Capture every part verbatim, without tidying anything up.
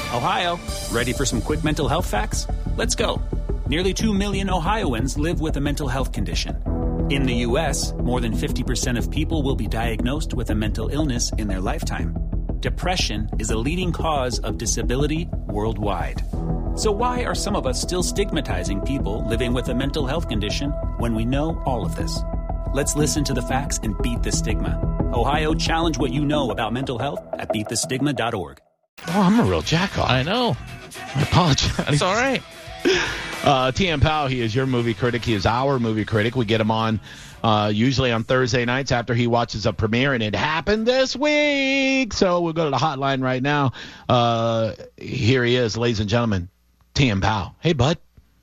Ohio, ready for some quick mental health facts? Let's go. Nearly two million Ohioans live with a mental health condition. In the U S, more than fifty percent of people will be diagnosed with a mental illness in their lifetime. Depression is a leading cause of disability worldwide. So why are some of us still stigmatizing people living with a mental health condition when we know all of this? Let's listen to the facts and beat the stigma. Ohio, challenge what you know about mental health at beat the stigma dot org. Oh, I'm a real jackoff. I know. I apologize. It's all right. Uh, T M. Powell, he is your movie critic. He is our movie critic. We get him on uh, usually on Thursday nights after he watches a premiere, and it happened this week. So we'll go to the hotline right now. Uh, here he is, ladies and gentlemen, T M. Powell. Hey, bud.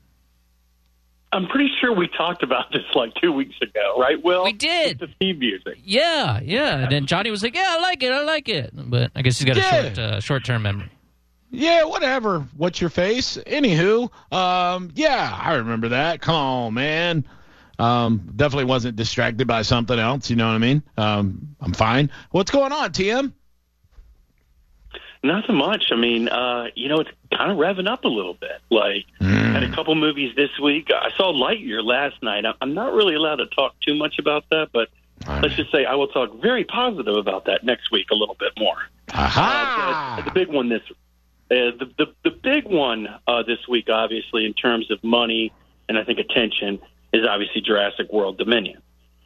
I'm pretty sure we talked about this like two weeks ago, right, Will? We did. With the theme music. Yeah, yeah. And then Johnny was like, yeah, I like it, I like it. But I guess he's got a Yeah. short, uh, short-term memory. Yeah, whatever. What's your face? Anywho, um, yeah, I remember that. Come on, man. Um, definitely wasn't distracted by something else. You know what I mean? Um, I'm fine. What's going on, T M? Not so much. I mean, uh, you know, it's kind of revving up a little bit. Like, Mm. had a couple movies this week. I saw Lightyear last night. I- I'm not really allowed to talk too much about that, but All let's just say I will talk very positive about that next week a little bit more. Aha! Uh, but the big one this, uh, the, the the big one uh, this week, obviously, in terms of money and I think attention, is obviously Jurassic World Dominion.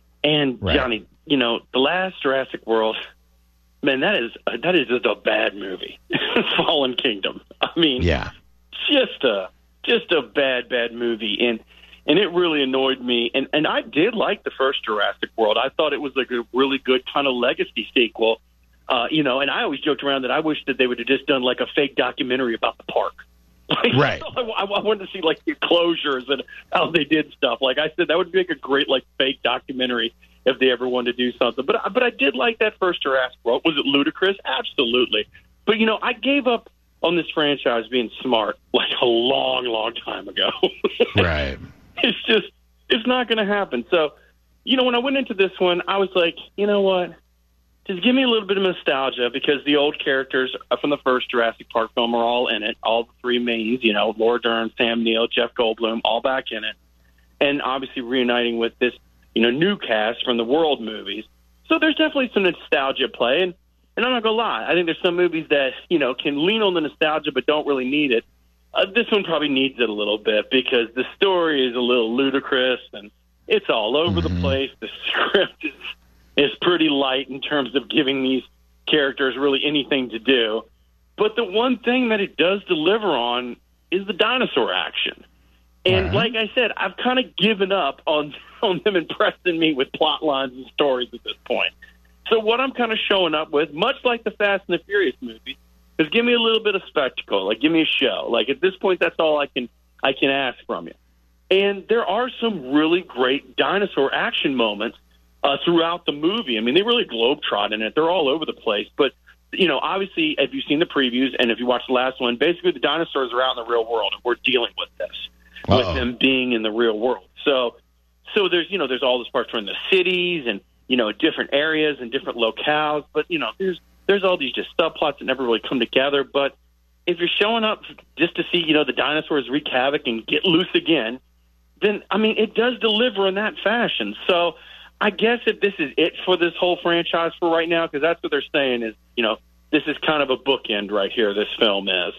And Right. Johnny, you know, the last Jurassic World. Man, that is uh, that is just a bad movie. Fallen Kingdom. I mean, Yeah. just a just a bad, bad movie, and and it really annoyed me. And and I did like the first Jurassic World. I thought it was like a really good kind of legacy sequel. Uh, you know, and I always joked around that I wish that they would have just done like a fake documentary about the park. Like, Right. I, I wanted to see like the closures and how they did stuff. Like I said, that would make a great like fake documentary if they ever wanted to do something. But but I did like that first Jurassic World. Was it ludicrous? Absolutely. But, you know, I gave up on this franchise being smart like a long, long time ago. Right. It's just, it's not going to happen. So, you know, when I went into this one, I was like, you know what? Just give me a little bit of nostalgia because the old characters from the first Jurassic Park film are all in it. All the three mains, you know, Laura Dern, Sam Neill, Jeff Goldblum, all back in it. And obviously reuniting with this, you know, new cast from the World movies. So there's definitely some nostalgia play. And, and I'm not going to lie, I think there's some movies that, you know, can lean on the nostalgia but don't really need it. Uh, this one probably needs it a little bit because the story is a little ludicrous and it's all over Mm-hmm. the place. The script is, is pretty light in terms of giving these characters really anything to do. But the one thing that it does deliver on is the dinosaur action. And Right. like I said, I've kind of given up on, on them impressing me with plot lines and stories at this point. So what I'm kind of showing up with, much like the Fast and the Furious movies, is give me a little bit of spectacle. Like, give me a show. Like, at this point, that's all I can I can ask from you. And there are some really great dinosaur action moments uh, throughout the movie. I mean, they really globetrot in it. They're all over the place. But, you know, obviously, if you've seen the previews and if you watched the last one, basically the dinosaurs are out in the real world, and we're dealing with this. Uh-oh. With them being in the real world. So so there's, you know, there's all this parts from the cities and, you know, different areas and different locales. But, you know, there's there's all these just subplots that never really come together. But if you're showing up just to see, you know, the dinosaurs wreak havoc and get loose again, then, I mean, it does deliver in that fashion. So I guess if this is it for this whole franchise for right now, because that's what they're saying is, you know, this is kind of a bookend right here, this film is.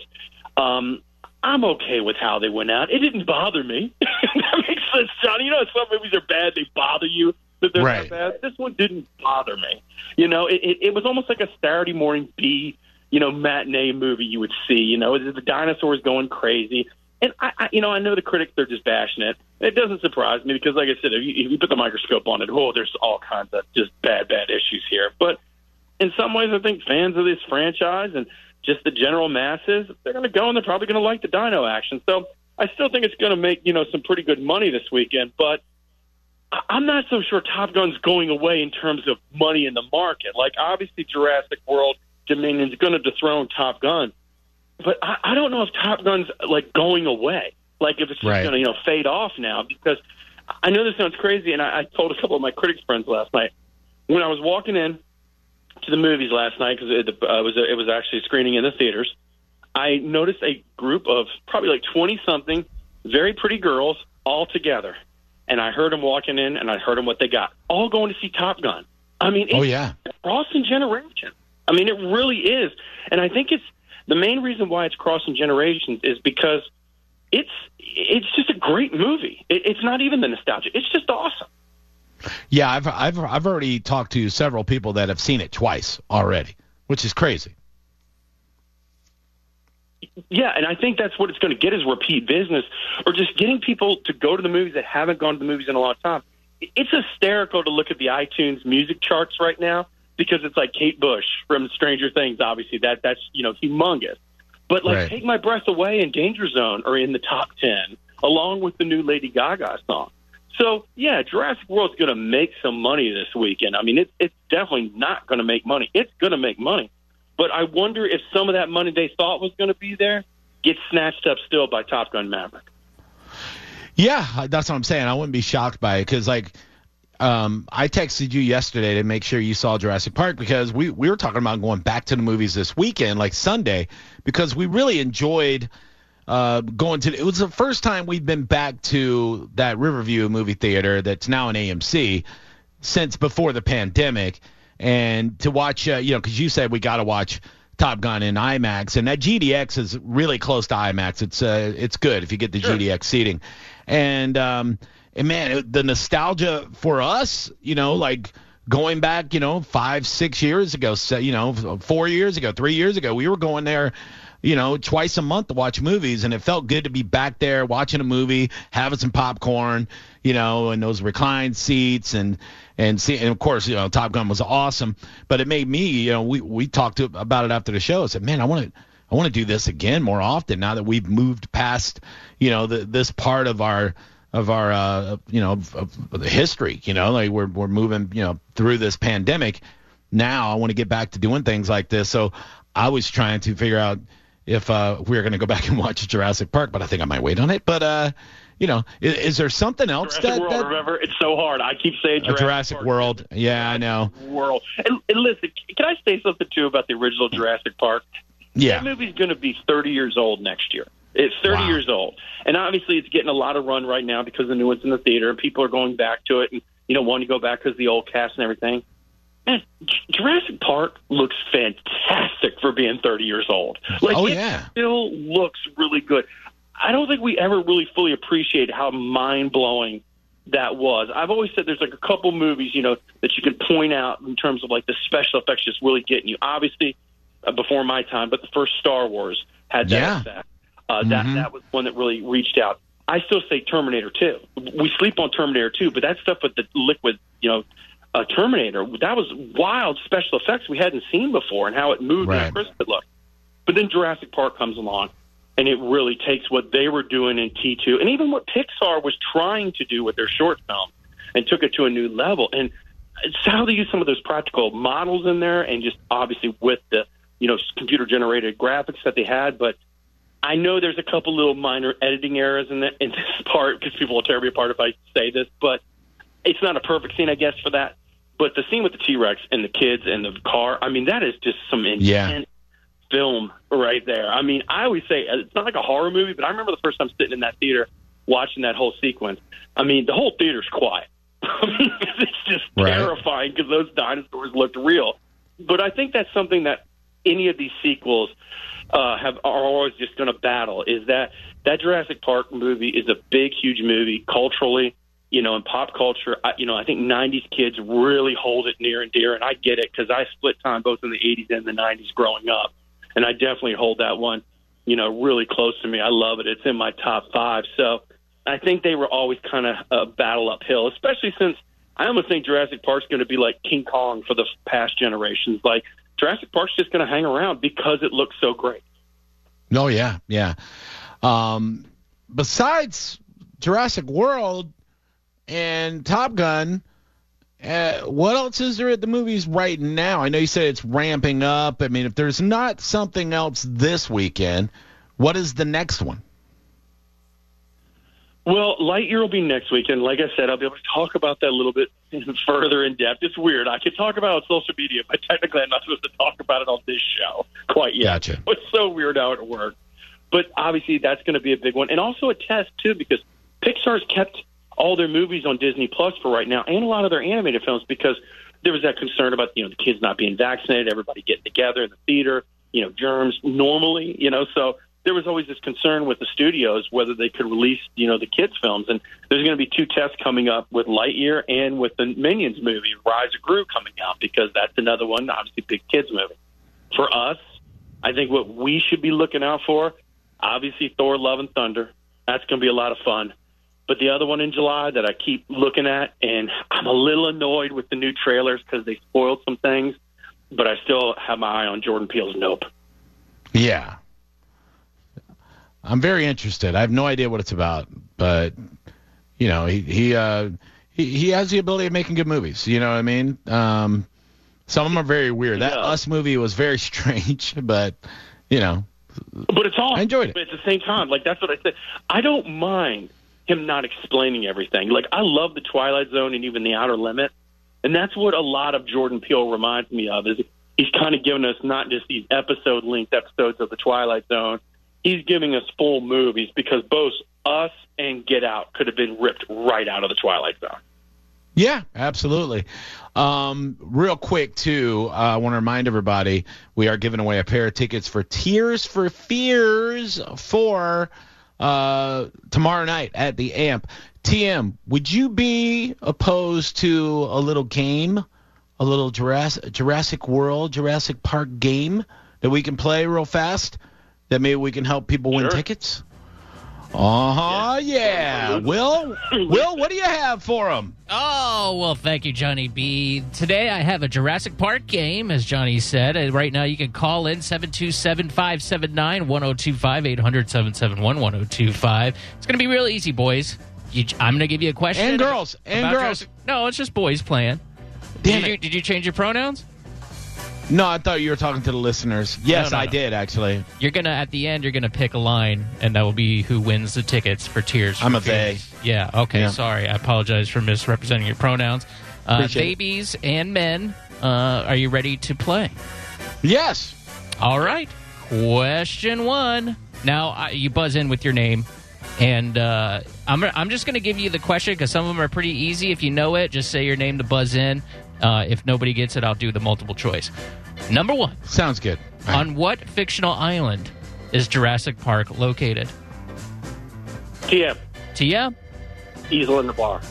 Um I'm okay with how they went out. It didn't bother me. That makes sense, Johnny. You know, some movies are bad; they bother you. That they're Right. not bad. This one didn't bother me. You know, it, it, it was almost like a Saturday morning B, you know, matinee movie you would see. You know, the dinosaurs going crazy, and I, I, you know, I know the critics they're just bashing it. It doesn't surprise me because, like I said, if you, if you put the microscope on it, oh, there's all kinds of just bad, bad issues here. But in some ways, I think fans of this franchise and just the general masses, they're going to go and they're probably going to like the dino action. So I still think it's going to make, you know, some pretty good money this weekend. But I- I'm not so sure Top Gun's going away in terms of money in the market. Like, obviously, Jurassic World Dominion is going to dethrone Top Gun. But I, I don't know if Top Gun's, like, going away. Like, if it's just Right. going to, you know, fade off now. Because I know this sounds crazy, and I, I told a couple of my critics friends last night. When I was walking in to the movies last night, because it, uh, was a, it was actually screening in the theaters, I noticed a group of probably like twenty-something very pretty girls all together. And I heard them walking in, and I heard them what they got. All going to see Top Gun. I mean, it's oh, yeah. crossing generations. I mean, it really is. And I think it's the main reason why it's crossing generations is because it's it's just a great movie. It, it's not even the nostalgia. It's just awesome. Yeah, I've I've I've already talked to several people that have seen it twice already, which is crazy. Yeah, and I think that's what it's going to get is repeat business, or just getting people to go to the movies that haven't gone to the movies in a long time. It's hysterical to look at the iTunes music charts right now because it's like Kate Bush from Stranger Things. Obviously, that that's you know humongous. But like, right. Take My Breath Away and Danger Zone are in the top ten, along with the new Lady Gaga song. So yeah, Jurassic World's going to make some money this weekend. I mean, it's it's definitely not going to make money. It's going to make money. But I wonder if some of that money they thought was going to be there gets snatched up still by Top Gun Maverick. Yeah, that's what I'm saying. I wouldn't be shocked by it because, like, um, I texted you yesterday to make sure you saw Jurassic Park because we, we were talking about going back to the movies this weekend, like Sunday, because we really enjoyed uh, going to – it was the first time we've been back to that Riverview movie theater that's now an A M C since before the pandemic. And to watch, uh, you know, because you said we got to watch Top Gun in IMAX, and that G D X is really close to IMAX. It's uh, it's good if you get the sure. G D X seating, and um, and man, the nostalgia for us, you know, like going back, you know, five, six years ago, so, you know, four years ago, three years ago, we were going there, you know, twice a month to watch movies, and it felt good to be back there watching a movie, having some popcorn, you know, and those reclined seats, and and see, and of course, you know, Top Gun was awesome, but it made me, you know, we we talked to, about it after the show. I said, man, I want to I want to do this again more often now that we've moved past, you know, the, this part of our of our uh, you know of, of the history, you know, like we're we're moving, you know, through this pandemic. Now I want to get back to doing things like this. So I was trying to figure out if uh, we were going to go back and watch Jurassic Park, but I think I might wait on it. But, uh, you know, is, is there something else Jurassic that, World, that... remember, it's so hard. I keep saying Jurassic, Jurassic Park. World. Yeah, I know. World. And, and listen, can I say something, too, about the original Jurassic Park? Yeah. That movie's going to be thirty years old next year. It's thirty Wow. years old. And obviously it's getting a lot of run right now because the new one's in the theater, and people are going back to it and, you know, wanting to go back because of the old cast and everything. Man, Jurassic Park looks fantastic for being thirty years old. Like, oh, it yeah. still looks really good. I don't think we ever really fully appreciate how mind-blowing that was. I've always said there's like a couple movies, you know, that you can point out in terms of like the special effects just really getting you. Obviously, uh, before my time, but the first Star Wars had that Yeah. effect. Uh, Mm-hmm. that that was one that really reached out. I still say Terminator two. We sleep on Terminator two, but that stuff with the liquid, you know, uh, Terminator, that was wild special effects we hadn't seen before, and how it moved Right. and how crisp it looked. But then Jurassic Park comes along, and it really takes what they were doing in T two, and even what Pixar was trying to do with their short film, and took it to a new level. And it's how they use some of those practical models in there, and just obviously with the, you know, computer-generated graphics that they had. But I know there's a couple little minor editing errors in, the, in this part, because people will tear me apart if I say this, but it's not a perfect scene, I guess, for that. But the scene with the T-Rex and the kids and the car, I mean, that is just some intense Yeah. film right there. I mean, I always say it's not like a horror movie, but I remember the first time sitting in that theater watching that whole sequence. I mean, the whole theater's quiet. I mean, it's just Right. terrifying because those dinosaurs looked real. But I think that's something that any of these sequels uh, have are always just going to battle, is that that Jurassic Park movie is a big, huge movie culturally, you know, in pop culture. I, you know, I think nineties kids really hold it near and dear, and I get it because I split time both in the eighties and the nineties growing up, and I definitely hold that one, you know, really close to me. I love it. It's in my top five. So I think they were always kind of a battle uphill, especially since I almost think Jurassic Park's going to be like King Kong for the past generations. Like, Jurassic Park's just going to hang around because it looks so great. Oh, yeah, yeah. Um, besides Jurassic World and Top Gun, uh, what else is there at the movies right now? I know you said it's ramping up. I mean, if there's not something else this weekend, what is the next one? Well, Lightyear will be next weekend. Like I said, I'll be able to talk about that a little bit further in depth. It's weird. I can talk about it on social media, but technically I'm not supposed to talk about it on this show quite yet. Gotcha. It's so weird how it works. But obviously that's going to be a big one. And also a test, too, because Pixar's kept all their movies on Disney Plus for right now and a lot of their animated films because there was that concern about, you know, the kids not being vaccinated, everybody getting together in the theater, you know, germs normally, you know, so there was always this concern with the studios whether they could release, you know, the kids' films. And there's going to be two tests coming up with Lightyear and with the Minions movie, Rise of Gru, coming out, because that's another one, obviously, big kids movie. For us, I think what we should be looking out for, obviously, Thor, Love, and Thunder. That's going to be a lot of fun. But the other one in July that I keep looking at, and I'm a little annoyed with the new trailers because they spoiled some things, but I still have my eye on Jordan Peele's Nope. Yeah. I'm very interested. I have no idea what it's about, but you know, he he uh, he, he has the ability of making good movies. You know what I mean? Um, some of them are very weird. That Yeah. Us movie was very strange, but you know, But it's all I enjoyed it. But at the same time, like that's what I said. I don't mind him not explaining everything. Like I love the Twilight Zone and even the Outer Limits, and that's what a lot of Jordan Peele reminds me of. Is he's kind of giving us not just these episode-length episodes of the Twilight Zone. He's giving us full movies because both Us and Get Out could have been ripped right out of the Twilight Zone. Yeah, absolutely. Um, real quick, too, uh, I want to remind everybody we are giving away a pair of tickets for Tears for Fears for uh, tomorrow night at the A M P. T M, would you be opposed to a little game, a little Jurassic, Jurassic World, Jurassic Park game that we can play real fast? That maybe we can help people win Sure. tickets? Uh-huh, yeah. Yeah. Will, Will, what do you have for them? Oh, well, thank you, Johnny B. Today I have a Jurassic Park game, as Johnny said. And right now you can call in seven two seven, five seven nine, one oh two five, eight hundred, seven seven one, one oh two five. It's going to be real easy, boys. You, I'm going to give you a question. And girls, and about girls. Jurassic- No, it's just boys playing. Damn did, it. you, did you change your pronouns? No, I thought you were talking to the listeners. Yes, No, no, I no. did, actually. You're going to, at the end, you're going to pick a line, and that will be who wins the tickets for Tears for I'm a Fears. Yeah, okay, Yeah. sorry. I apologize for misrepresenting your pronouns. Uh, Appreciate it. babies and men, uh, are you ready to play? Yes. All right. Question one. Now, I, you buzz in with your name, and uh, I'm, I'm just going to give you the question because some of them are pretty easy. If you know it, just say your name to buzz in. Uh, if nobody gets it, I'll do the multiple choice. Number one. Sounds good. All right. On what fictional island is Jurassic Park located? T M, T M? Easel in the Bar.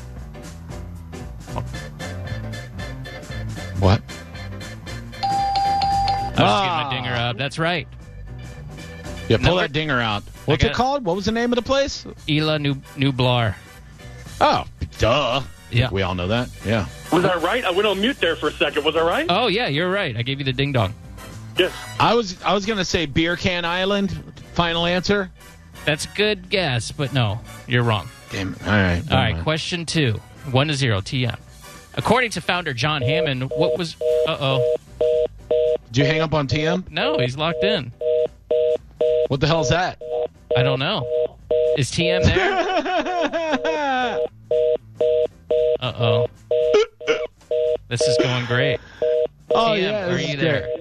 What? I was just Ah. getting my dinger up. That's right. Yeah, pull Number- that dinger out. What's got it it. called? What was the name of the place? Isla Nub- Nublar. Oh, duh. Yeah. We all know that. Yeah. Was I right? I went on mute there for a second. Was I right? Oh, yeah, you're right. I gave you the ding dong. Yes. I was I was going to say Beer Can Island. Final answer? That's a good guess, but no, you're wrong. Damn. All right. All right, question two. One to zero, T M. According to founder John Hammond, what was... Uh-oh. Did you hang up on T M? No, he's locked in. What the hell's that? I don't know. Is T M there? Uh-oh. This is going great. Oh, T M, yeah. are this is you there? great.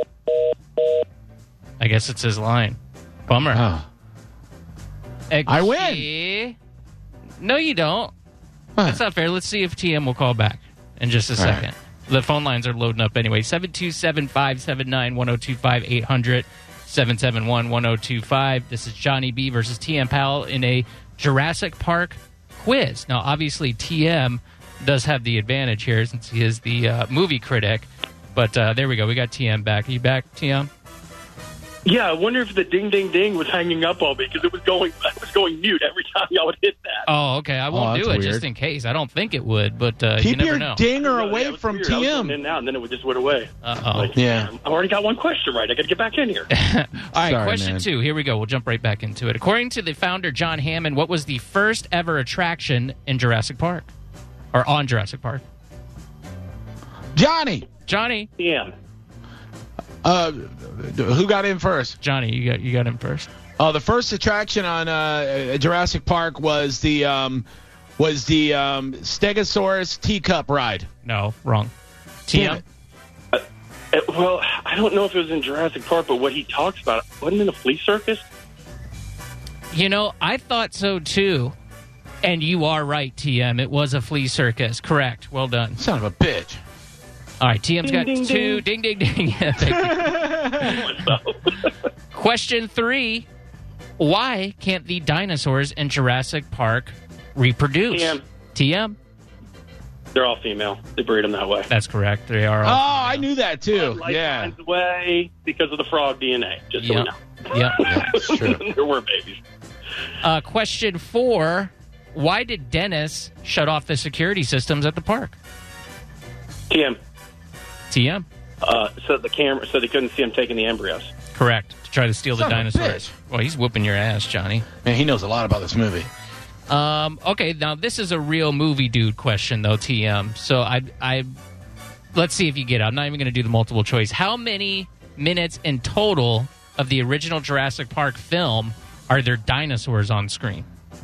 I guess it's his line. Bummer. Oh. I win. No, you don't. Huh. That's not fair. Let's see if T M will call back in just a All second. right. The phone lines are loading up anyway. seven two seven, five seven nine, one oh two five, eight hundred, seven seven one, one oh two five. This is Johnny B versus T M Powell in a Jurassic Park quiz. Now, obviously, T M does have the advantage here since he is the uh, movie critic. But uh, there we go. We got T M back. Are you back, T M? Yeah, I wonder if the ding, ding, ding was hanging up on me because it was going, it was going mute every time y'all would hit that. Oh, okay. I won't that's do it weird. just in case. I don't think it would, but uh, you Keep never your know. dinger No, away yeah, it was from weird. I was T going M. in and out, and then it would just went away. Uh-oh. Like, Yeah. I already got one question right. I got to get back in here. All right, Sorry, question man. two. Here we go. We'll jump right back into it. According to the founder, John Hammond, what was the first ever attraction in Jurassic Park? Or on Jurassic Park? Johnny. Johnny. Yeah. Uh, who got in first? Johnny, you got you got him first. Oh, the first attraction on uh, Jurassic Park was the um, was the um, Stegosaurus teacup ride. No, wrong. T M. Uh, well, I don't know if it was in Jurassic Park, but what he talks about, wasn't it in a flea circus? You know, I thought so too. And you are right, T M. It was a flea circus. Correct. Well done. Son of a bitch. All right, T M's Ding, got ding, two. Ding, ding, ding. Yeah, thank you. Question three. Why can't the dinosaurs in Jurassic Park reproduce? T M. T M. They're all female. They breed them that way. That's correct. They are Oh, all I knew that too. Life Yeah. finds a way because of the frog D N A, just so Yep. we know. Yep. Yeah, it's true. There were babies. Uh, question four. Why did Dennis shut off the security systems at the park? T M. T M. Uh, so the camera, so they couldn't see him taking the embryos. Correct. To try to steal Son the of a dinosaurs. bitch. Well, he's whooping your ass, Johnny. Man, he knows a lot about this movie. Um, okay, now this is a real movie dude question, though, T M. So I, I, let's see if you get it. I'm not even going to do the multiple choice. How many minutes in total of the original Jurassic Park film are there dinosaurs on screen?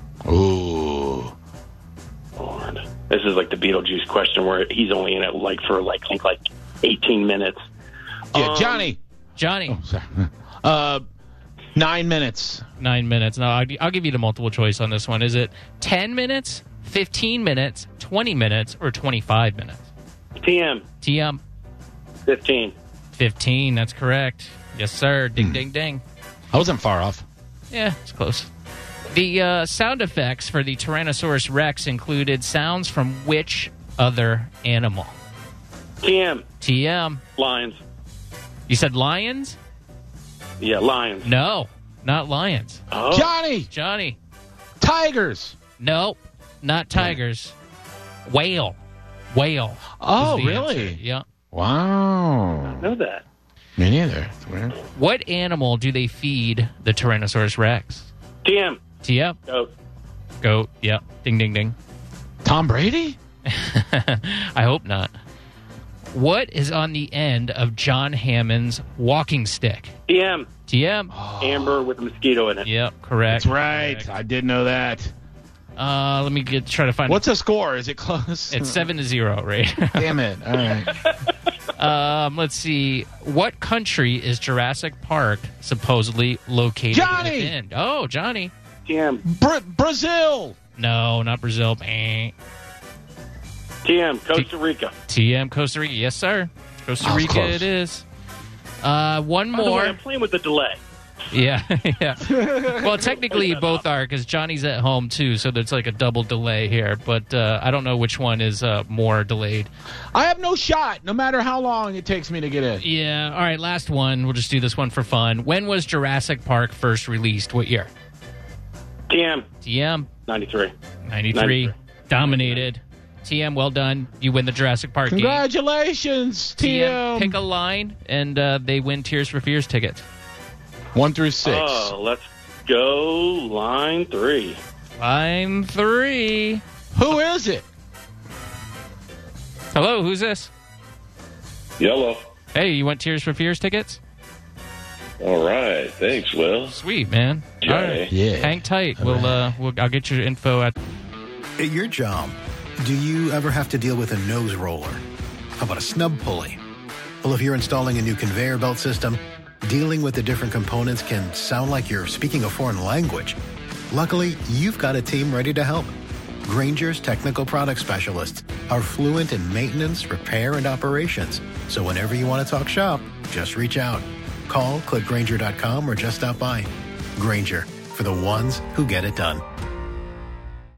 Ooh. Lord. This is like the Beetlejuice question where he's only in it like for like I think like eighteen minutes. Yeah, Um, Johnny. Johnny, Oh, sorry. Uh, nine minutes. nine minutes. No, I'll, I'll give you the multiple choice on this one. Is it ten minutes, fifteen minutes, twenty minutes, or twenty-five minutes? T M. T M, fifteen. fifteen. That's correct. Yes, sir. Ding, ding, ding. I wasn't far off. Yeah, it's close. The uh, sound effects for the Tyrannosaurus Rex included sounds from which other animal? T M. T M. Lions. You said lions? Yeah, lions. No, not lions. Oh. Johnny. Johnny. Tigers. No, not tigers. Whale. Whale. Oh, is the really? answer. Yeah. Wow. I know that. Me neither. It's weird. What animal do they feed the Tyrannosaurus Rex? T M. T M. Goat. Goat. Yep. Ding, ding, ding. Tom Brady? I hope not. What is on the end of John Hammond's walking stick? T M. T M. Amber with a mosquito in it. Yep, correct. That's right. Correct. I did know that. Uh, let me get try to find. What's the score? Is it close? It's seven to zero, right? Damn it. All right. um, let's see. What country is Jurassic Park supposedly located Johnny! within? Oh, Johnny. T M. Bra- Brazil. No, not Brazil. Eh. T M. Costa Rica. T M, Costa Rica. Yes, sir. Costa Oh, Rica close. it is. Uh, one By the way, more. I'm playing with the delay. Yeah, yeah. Well, technically both are because Johnny's at home too, so there's like a double delay here. But uh, I don't know which one is uh, more delayed. I have no shot, no matter how long it takes me to get in. Yeah. All right, last one. We'll just do this one for fun. When was Jurassic Park first released? What year? T M. T M. ninety-three. ninety-three. ninety-three. Dominated. T M, well done. You win the Jurassic Park game. Congratulations, T M. Pick a line, and uh, they win Tears for Fears tickets. One through six. Oh, let's go line three. Line three. Who is it? Hello, who's this? Yellow. Hey, you want Tears for Fears tickets? All right. Thanks, Will. Sweet, man. Johnny. All right. Yeah. Hang tight. We'll, uh, we'll, I'll get your info at. At your job, do you ever have to deal with a nose roller? How about a snub pulley? Well, if you're installing a new conveyor belt system, dealing with the different components can sound like you're speaking a foreign language. Luckily, you've got a team ready to help. Grainger's technical product specialists are fluent in maintenance, repair, and operations. So whenever you want to talk shop, just reach out. Call, click Grainger dot com, or just stop by. Grainger, for the ones who get it done.